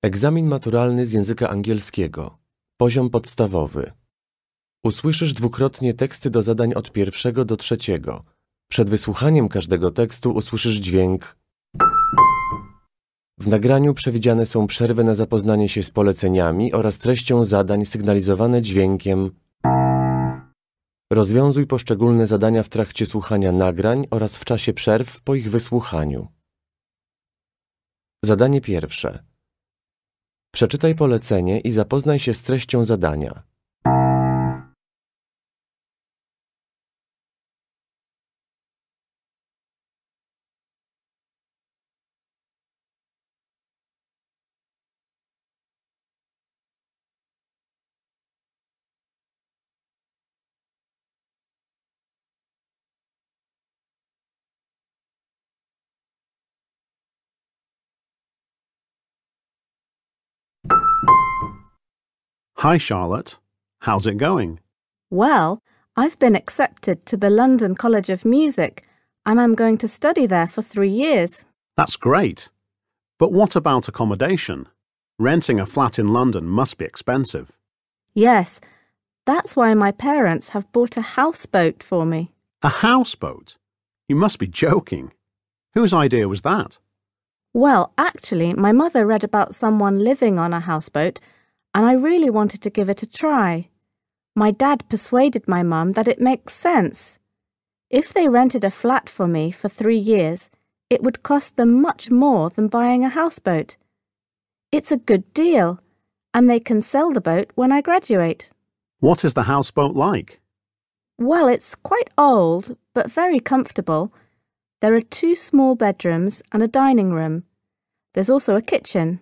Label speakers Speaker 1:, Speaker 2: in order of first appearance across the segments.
Speaker 1: Egzamin maturalny z języka angielskiego. Poziom podstawowy. Usłyszysz dwukrotnie teksty do zadań od 1 do 3. Przed wysłuchaniem każdego tekstu usłyszysz dźwięk. W nagraniu przewidziane są przerwy na zapoznanie się z poleceniami oraz treścią zadań sygnalizowane dźwiękiem. Rozwiązuj poszczególne zadania w trakcie słuchania nagrań oraz w czasie przerw po ich wysłuchaniu. Zadanie pierwsze. Przeczytaj polecenie i zapoznaj się z treścią zadania.
Speaker 2: Hi, Charlotte. How's it going?
Speaker 3: Well, I've been accepted to the London College of Music and I'm going to study there for 3 years.
Speaker 2: That's great. But what about accommodation? Renting a flat in London must be expensive.
Speaker 3: Yes, that's why my parents have bought a houseboat for me.
Speaker 2: A houseboat? You must be joking. Whose idea was that?
Speaker 3: Well, actually, my mother read about someone living on a houseboat and I really wanted to give it a try. My dad persuaded my mum that it makes sense. If they rented a flat for me for 3 years, it would cost them much more than buying a houseboat. It's a good deal, and they can sell the boat when I graduate.
Speaker 2: What is the houseboat like?
Speaker 3: Well, it's quite old, but very comfortable. There are 2 small bedrooms and a dining room. There's also a kitchen.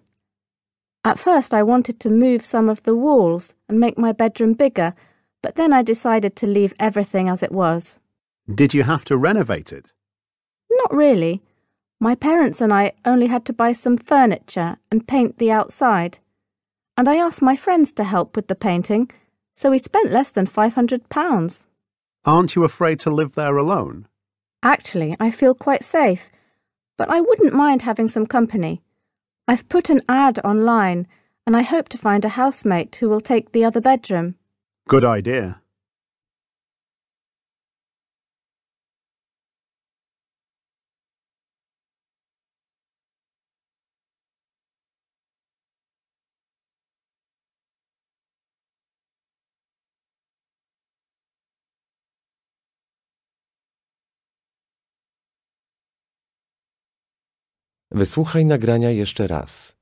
Speaker 3: At first I wanted to move some of the walls and make my bedroom bigger, but then I decided to leave everything as it was.
Speaker 2: Did you have to renovate it?
Speaker 3: Not really. My parents and I only had to buy some furniture and paint the outside. And I asked my friends to help with the painting, so we spent less than £500.
Speaker 2: Aren't you afraid to live there alone?
Speaker 3: Actually, I feel quite safe, but I wouldn't mind having some company. I've put an ad online and I hope to find a housemate who will take the other bedroom.
Speaker 2: Good idea.
Speaker 1: Wysłuchaj nagrania jeszcze raz.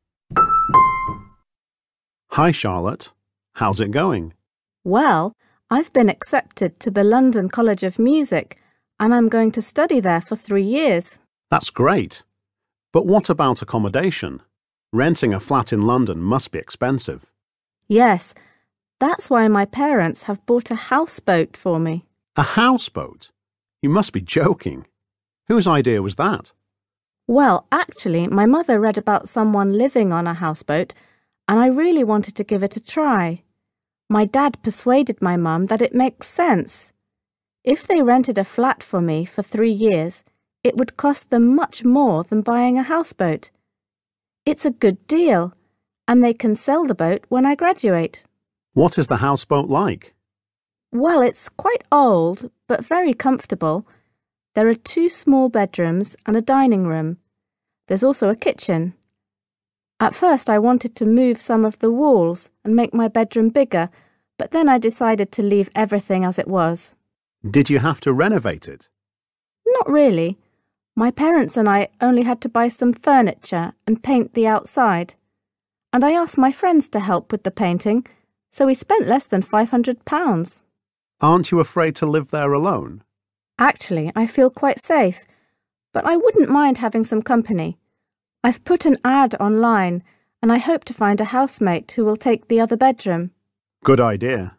Speaker 2: Hi, Charlotte. How's it going?
Speaker 3: Well, I've been accepted to the London College of Music and I'm going to study there for 3 years.
Speaker 2: That's great. But what about accommodation? Renting a flat in London must be expensive.
Speaker 3: Yes, that's why my parents have bought a houseboat for me.
Speaker 2: A houseboat? You must be joking. Whose idea was that?
Speaker 3: Well, actually, my mother read about someone living on a houseboat and I really wanted to give it a try. My dad persuaded my mum that it makes sense. If they rented a flat for me for 3 years, it would cost them much more than buying a houseboat. It's a good deal, and they can sell the boat when I graduate.
Speaker 2: What is the houseboat like?
Speaker 3: Well, it's quite old, but very comfortable. There are 2 small bedrooms and a dining room. There's also a kitchen. At first I wanted to move some of the walls and make my bedroom bigger, but then I decided to leave everything as it was.
Speaker 2: Did you have to renovate it?
Speaker 3: Not really. My parents and I only had to buy some furniture and paint the outside. And I asked my friends to help with the painting, so we spent less than £500.
Speaker 2: Aren't you afraid to live there alone?
Speaker 3: Actually, I feel quite safe, but I wouldn't mind having some company. I've put an ad online and I hope to find a housemate who will take the other bedroom.
Speaker 2: Good idea.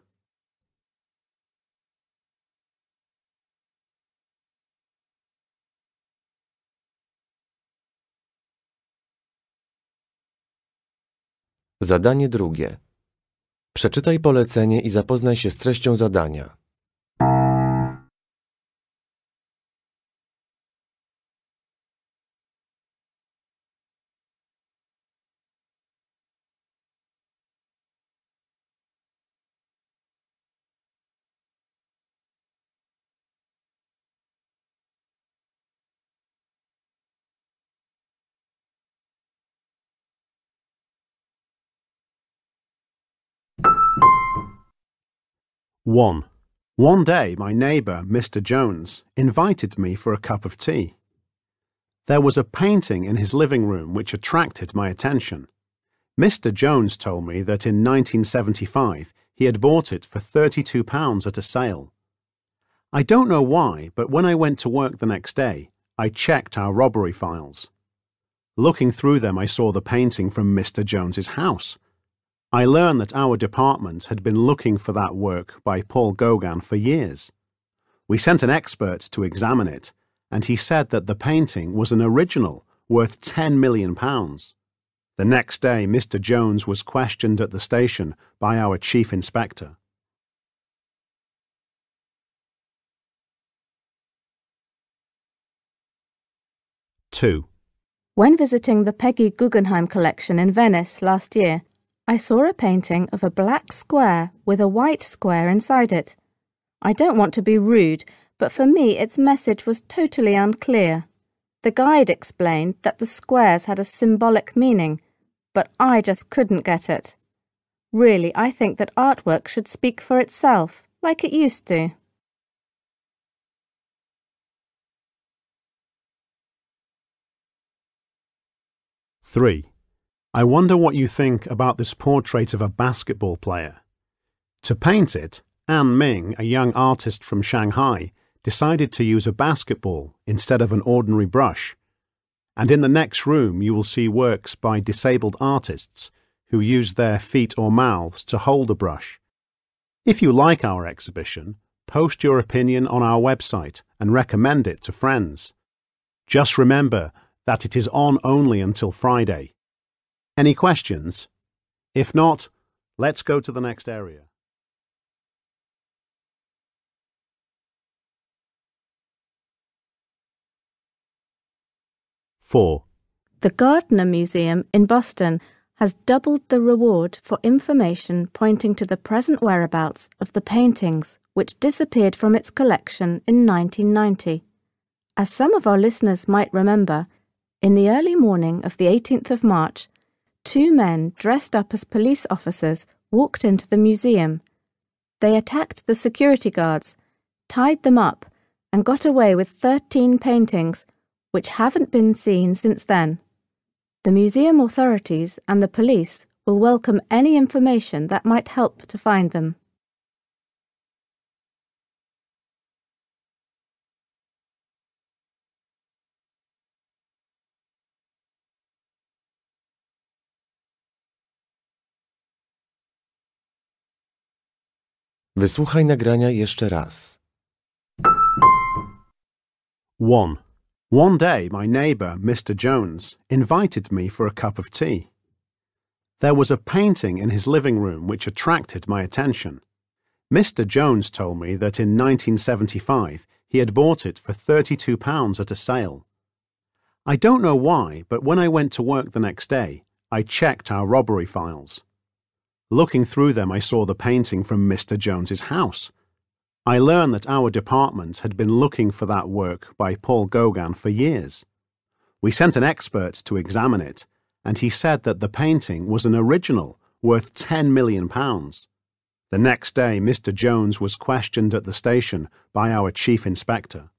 Speaker 1: Zadanie drugie. Przeczytaj polecenie i zapoznaj się z treścią zadania.
Speaker 2: 1. One day my neighbour, Mr. Jones, invited me for a cup of tea. There was a painting in his living room which attracted my attention. Mr. Jones told me that in 1975 he had bought it for £32 at a sale. I don't know why, but when I went to work the next day, I checked our robbery files. Looking through them, I saw the painting from Mr. Jones's house. I learned that our department had been looking for that work by Paul Gauguin for years. We sent an expert to examine it, and he said that the painting was an original worth £10 million. The next day, Mr. Jones was questioned at the station by our chief inspector. Two.
Speaker 3: When visiting the Peggy Guggenheim collection in Venice last year, I saw a painting of a black square with a white square inside it. I don't want to be rude, but for me its message was totally unclear. The guide explained that the squares had a symbolic meaning, but I just couldn't get it. Really, I think that artwork should speak for itself, like it used to.
Speaker 2: Three. I wonder what you think about this portrait of a basketball player. To paint it, Anne Ming, a young artist from Shanghai, decided to use a basketball instead of an ordinary brush. And in the next room you will see works by disabled artists who use their feet or mouths to hold a brush. If you like our exhibition, post your opinion on our website and recommend it to friends. Just remember that it is on only until Friday. Any questions? If not, let's go to the next area. Four.
Speaker 3: The Gardner Museum in Boston has doubled the reward for information pointing to the present whereabouts of the paintings which disappeared from its collection in 1990. As some of our listeners might remember, in the early morning of the 18th of March, 2 men dressed up as police officers walked into the museum. They attacked the security guards, tied them up, and got away with 13 paintings, which haven't been seen since then. The museum authorities and the police will welcome any information that might help to find them.
Speaker 1: Wysłuchaj nagrania jeszcze raz.
Speaker 2: 1. One day my neighbour, Mr. Jones, invited me for a cup of tea. There was a painting in his living room which attracted my attention. Mr. Jones told me that in 1975 he had bought it for £32 at a sale. I don't know why, but when I went to work the next day, I checked our robbery files. Looking through them, I saw the painting from Mr. Jones's house. I learned that our department had been looking for that work by Paul Gauguin for years. We sent an expert to examine it, and he said that the painting was an original worth £10 million. The next day, Mr. Jones was questioned at the station by our chief inspector.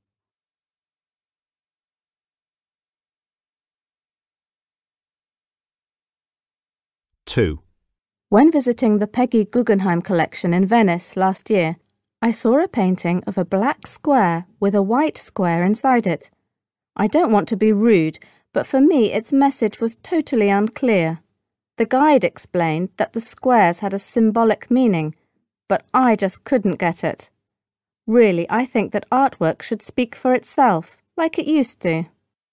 Speaker 2: Two.
Speaker 3: When visiting the Peggy Guggenheim collection in Venice last year, I saw a painting of a black square with a white square inside it. I don't want to be rude, but for me its message was totally unclear. The guide explained that the squares had a symbolic meaning, but I just couldn't get it. Really, I think that artwork should speak for itself, like it used to.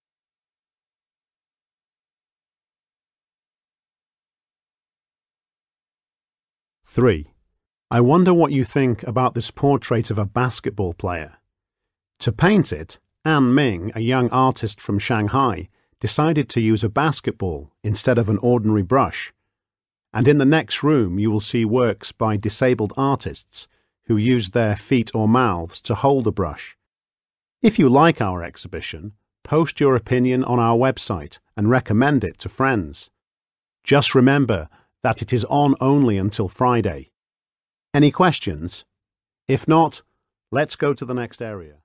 Speaker 2: Three. I wonder what you think about this portrait of a basketball player. To paint it, Anne Ming, a young artist from Shanghai, decided to use a basketball instead of an ordinary brush. And in the next room you will see works by disabled artists who use their feet or mouths to hold a brush. If you like our exhibition, post your opinion on our website and recommend it to friends. Just remember that it is on only until Friday. Any questions? If not, let's go to the next area.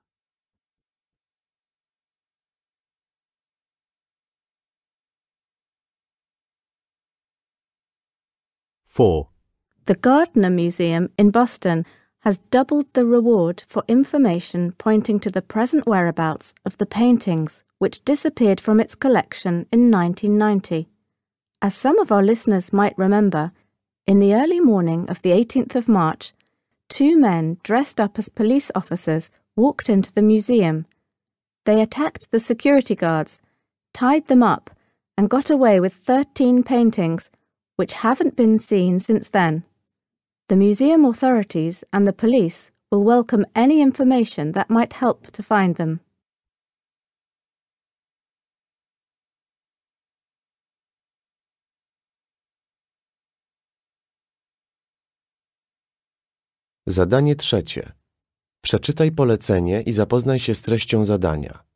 Speaker 2: Four.
Speaker 3: The Gardner Museum in Boston has doubled the reward for information pointing to the present whereabouts of the paintings which disappeared from its collection in 1990. As some of our listeners might remember, in the early morning of the 18th of March, two men dressed up as police officers walked into the museum. They attacked the security guards, tied them up, and got away with 13 paintings, which haven't been seen since then. The museum authorities and the police will welcome any information that might help to find them.
Speaker 1: Zadanie trzecie. Przeczytaj polecenie i zapoznaj się z treścią zadania.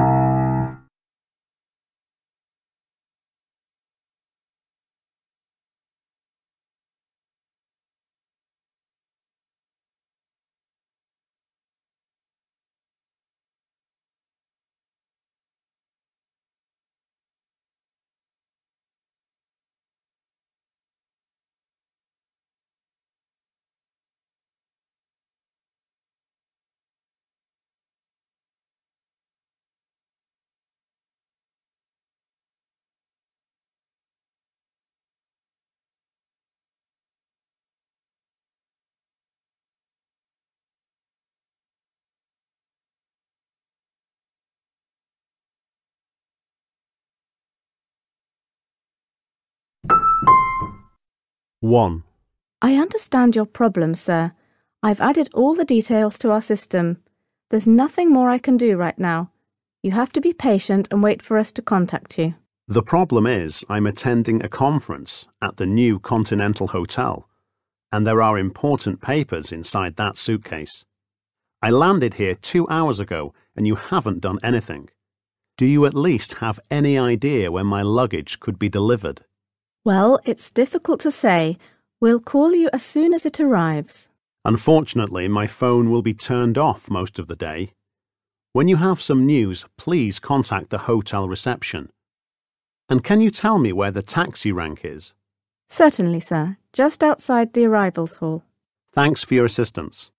Speaker 2: One.
Speaker 3: I understand your problem, sir. I've added all the details to our system. There's nothing more I can do right now. You have to be patient and wait for us to contact you.
Speaker 2: The problem is I'm attending a conference at the new Continental Hotel, and there are important papers inside that suitcase. I landed here 2 hours ago and you haven't done anything. Do you at least have any idea when my luggage could be delivered?
Speaker 3: Well, it's difficult to say. We'll call you as soon as it arrives.
Speaker 2: Unfortunately, my phone will be turned off most of the day. When you have some news, please contact the hotel reception. And can you tell me where the taxi rank is?
Speaker 3: Certainly, sir. Just outside the arrivals hall.
Speaker 2: Thanks for your assistance.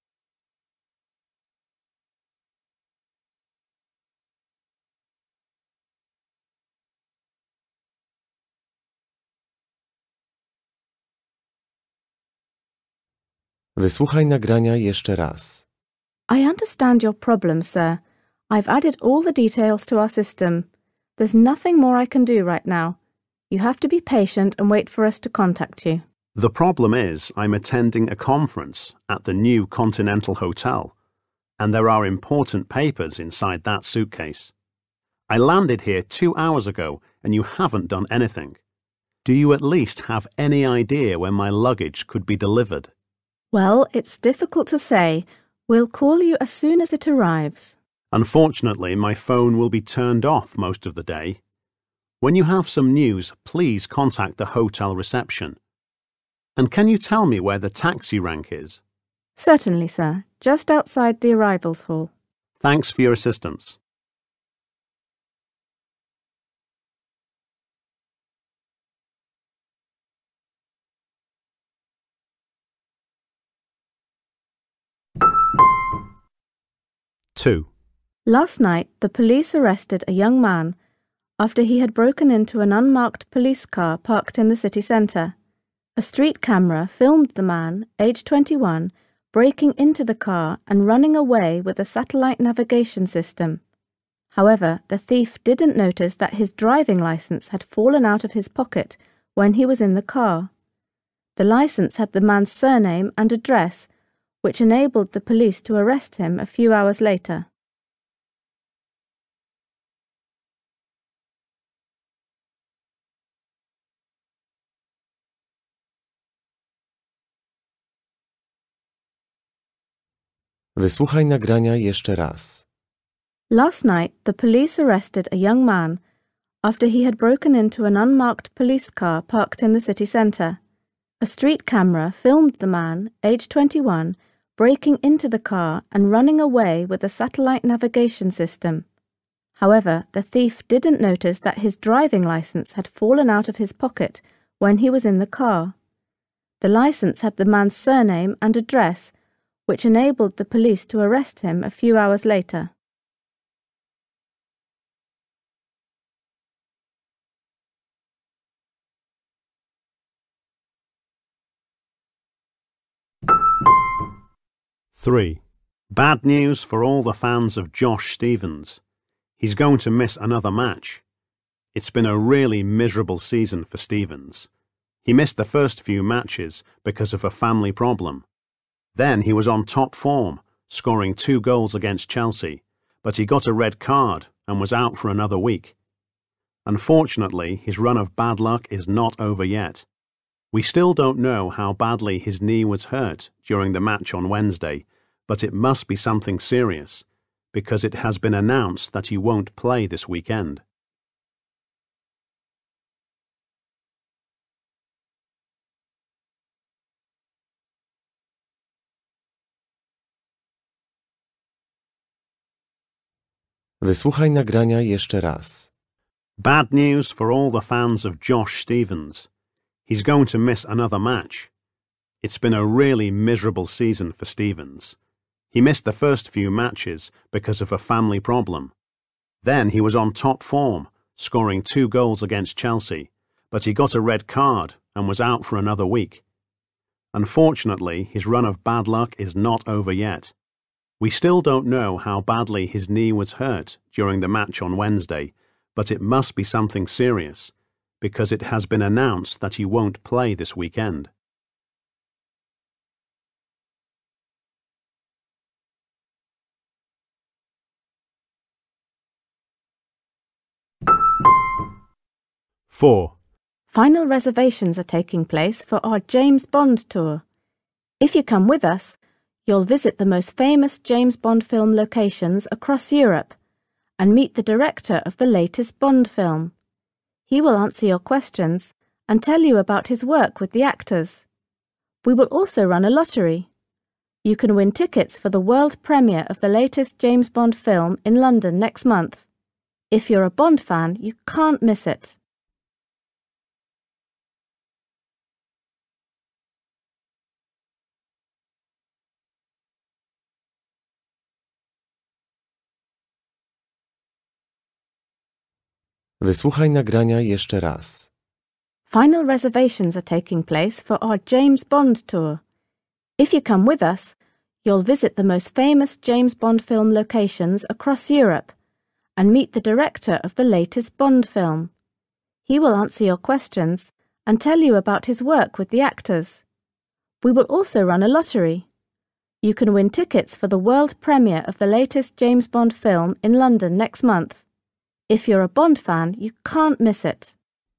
Speaker 1: Wysłuchaj nagrania jeszcze raz.
Speaker 3: I understand your problem, sir. I've added all the details to our system. There's nothing more I can do right now. You have to be patient and wait for us to contact you.
Speaker 2: The problem is I'm attending a conference at the new Continental Hotel, and there are important papers inside that suitcase. I landed here 2 hours ago and you haven't done anything. Do you at least have any idea when my luggage could be delivered?
Speaker 3: Well, it's difficult to say. We'll call you as soon as it arrives.
Speaker 2: Unfortunately, my phone will be turned off most of the day. When you have some news, please contact the hotel reception. And can you tell me where the taxi rank is?
Speaker 3: Certainly, sir. Just outside the arrivals hall.
Speaker 2: Thanks for your assistance. Two.
Speaker 3: Last night, the police arrested a young man after he had broken into an unmarked police car parked in the city centre. A street camera filmed the man, aged 21, breaking into the car and running away with a satellite navigation system. However, the thief didn't notice that his driving licence had fallen out of his pocket when he was in the car. The licence had the man's surname and address, which enabled the police to arrest him a few hours later.
Speaker 1: Wysłuchaj nagrania jeszcze raz.
Speaker 3: Last night, the police arrested a young man after he had broken into an unmarked police car parked in the city centre. A street camera filmed the man, aged 21, breaking into the car and running away with a satellite navigation system. However, the thief didn't notice that his driving license had fallen out of his pocket when he was in the car. The license had the man's surname and address, which enabled the police to arrest him a few hours later.
Speaker 2: Three. Bad news for all the fans of Josh Stevens. He's going to miss another match. It's been a really miserable season for Stevens. He missed the first few matches because of a family problem. Then he was on top form, scoring 2 goals against Chelsea, but he got a red card and was out for another week. Unfortunately, his run of bad luck is not over yet. We still don't know how badly his knee was hurt during the match on Wednesday, but it must be something serious, because it has been announced that he won't play this weekend.
Speaker 1: Wysłuchaj nagrania jeszcze raz.
Speaker 2: Bad news for all the fans of Josh Stevens. He's going to miss another match. It's been a really miserable season for Stevens. He missed the first few matches because of a family problem. Then he was on top form, scoring 2 goals against Chelsea, but he got a red card and was out for another week. Unfortunately, his run of bad luck is not over yet. We still don't know how badly his knee was hurt during the match on Wednesday, but it must be something serious, because it has been announced that he won't play this weekend. Four.
Speaker 3: Final reservations are taking place for our James Bond tour. If you come with us, you'll visit the most famous James Bond film locations across Europe and meet the director of the latest Bond film. He will answer your questions and tell you about his work with the actors. We will also run a lottery. You can win tickets for the world premiere of the latest James Bond film in London next month. If you're a Bond fan, you can't miss it.
Speaker 1: Wysłuchaj nagrania jeszcze raz.
Speaker 3: Final reservations are taking place for our James Bond tour. If you come with us, you'll visit the most famous James Bond film locations across Europe and meet the director of the latest Bond film. He will answer your questions and tell you about his work with the actors. We will also run a lottery. You can win tickets for the world premiere of the latest James Bond film in London next month. If you're a Bond fan, you can't miss it.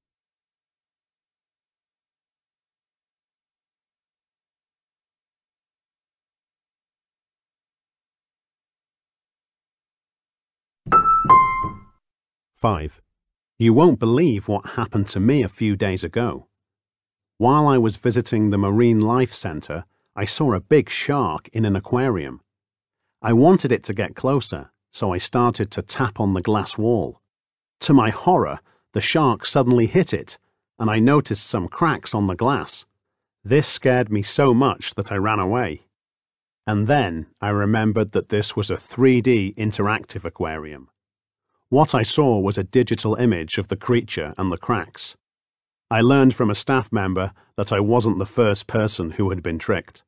Speaker 2: Five. You won't believe what happened to me a few days ago. While I was visiting the Marine Life Centre, I saw a big shark in an aquarium. I wanted it to get closer, so I started to tap on the glass wall. To my horror, the shark suddenly hit it, and I noticed some cracks on the glass. This scared me so much that I ran away. And then I remembered that this was a 3D interactive aquarium. What I saw was a digital image of the creature and the cracks. I learned from a staff member that I wasn't the first person who had been tricked.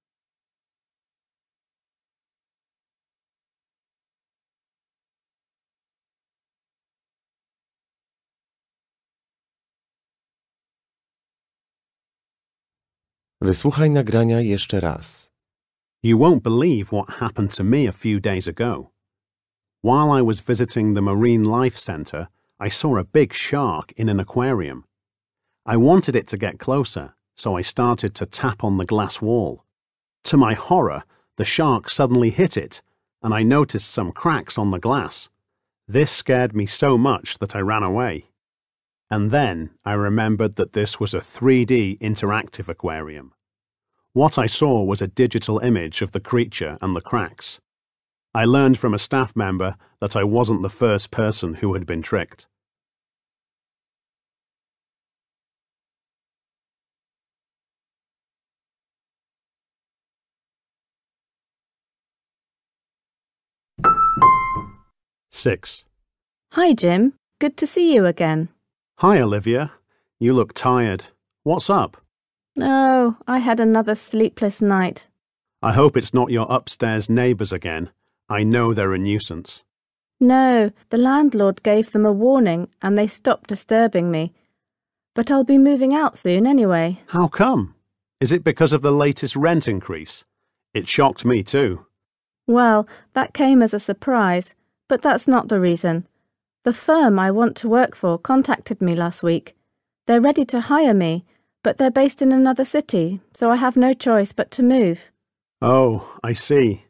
Speaker 1: Wysłuchaj nagrania jeszcze raz.
Speaker 2: You won't believe what happened to me a few days ago. While I was visiting the Marine Life Centre, I saw a big shark in an aquarium. I wanted it to get closer, so I started to tap on the glass wall. To my horror, the shark suddenly hit it, and I noticed some cracks on the glass. This scared me so much that I ran away. And then I remembered that this was a 3D interactive aquarium. What I saw was a digital image of the creature and the cracks. I learned from a staff member that I wasn't the first person who had been tricked. Six.
Speaker 3: Hi, Jim. Good to see you again.
Speaker 2: Hi, Olivia. You look tired. What's up?
Speaker 3: Oh, I had another sleepless night.
Speaker 2: I hope it's not your upstairs neighbours again. I know they're a nuisance.
Speaker 3: No, the landlord gave them a warning and they stopped disturbing me. But I'll be moving out soon anyway.
Speaker 2: How come? Is it because of the latest rent increase? It shocked me too.
Speaker 3: Well, that came as a surprise, but that's not the reason. The firm I want to work for contacted me last week. They're ready to hire me, but they're based in another city, so I have no choice but to move.
Speaker 2: Oh, I see.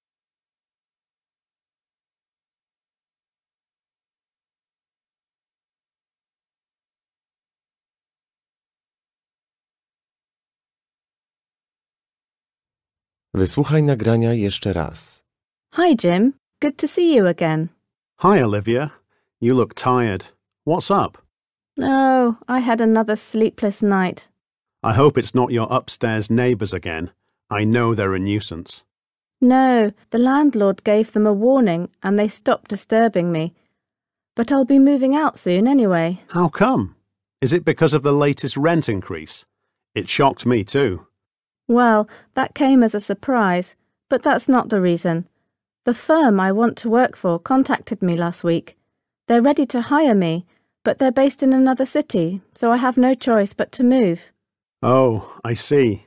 Speaker 1: Wysłuchaj nagrania jeszcze raz.
Speaker 3: Hi, Jim. Good to see you again.
Speaker 2: Hi, Olivia. You look tired. What's up?
Speaker 3: Oh, I had another sleepless night.
Speaker 2: I hope it's not your upstairs neighbours again. I know they're a nuisance.
Speaker 3: No, the landlord gave them a warning and they stopped disturbing me. But I'll be moving out soon anyway.
Speaker 2: How come? Is it because of the latest rent increase? It shocked me too.
Speaker 3: Well, that came as a surprise, but that's not the reason. The firm I want to work for contacted me last week. They're ready to hire me, but they're based in another city, so I have no choice but to move.
Speaker 2: Oh, I see.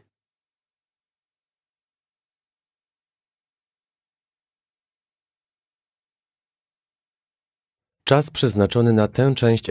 Speaker 1: Czas przeznaczony na tę część